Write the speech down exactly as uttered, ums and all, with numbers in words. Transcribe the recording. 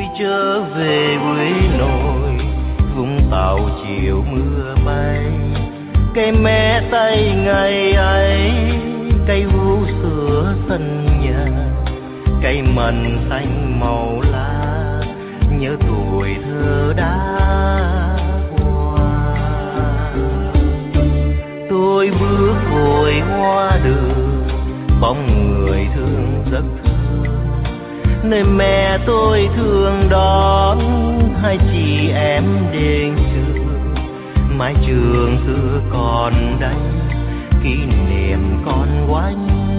trở về quê nội, Vũng Tàu chiều mưa bay. Cây mẹ tay ngày ấy, cây hú sữa sân nhà, cây mận xanh màu lá, nhớ tuổi thơ đã qua. Tôi bước vội hoa đường, bóng người thương rất thương, nơi mẹ tôi thường đón hai chị em đến trường. Mái trường xưa còn đây, kỷ niệm còn quanh